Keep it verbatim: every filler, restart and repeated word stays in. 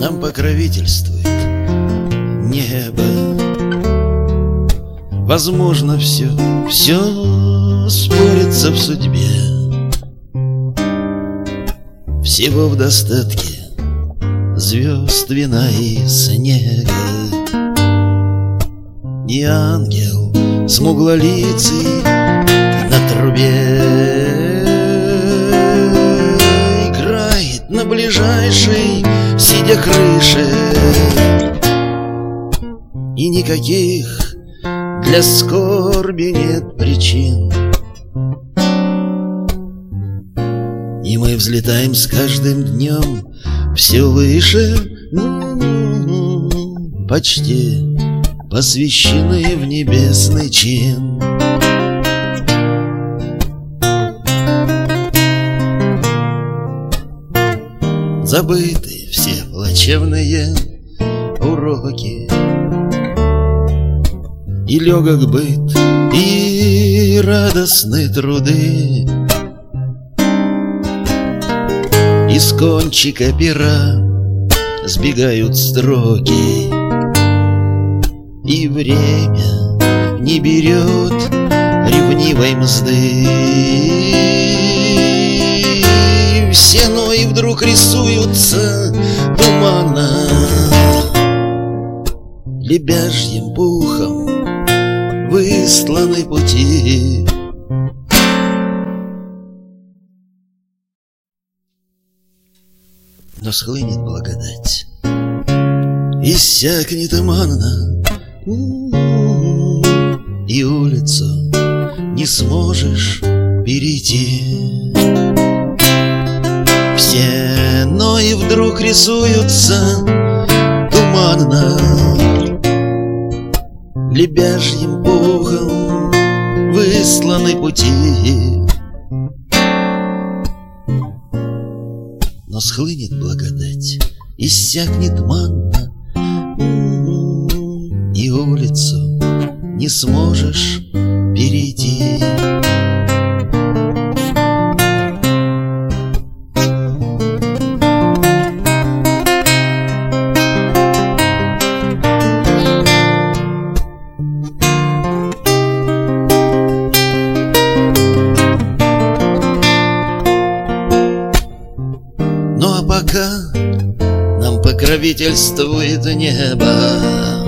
Нам покровительствует небо. Возможно, все, все спорится в судьбе. Всего в достатке звезд, вина и снега. Не ангел смуглолицый на трубе играет на ближайшей, сидя крыше. И никаких для скорби нет причин. И мы взлетаем с каждым днем все выше, почти посвящены в небесный чин. Забыты все плачевные уроки, и легок быт, и радостны труды. Из кончика пера сбегают строки, и время не берет ревнивой мзды. Все нои вдруг рисуются туманно, лебяжьим пухом выстланы пути. Но схлынет благодать, иссякнет манна, и улицу не сможешь перейти. Все нои вдруг рисуются туманно, лебяжьим пухом выстланы пути. Но схлынет благодать, иссякнет манна, и улицу не сможешь перейти. Ну а пока нам покровительствует небо.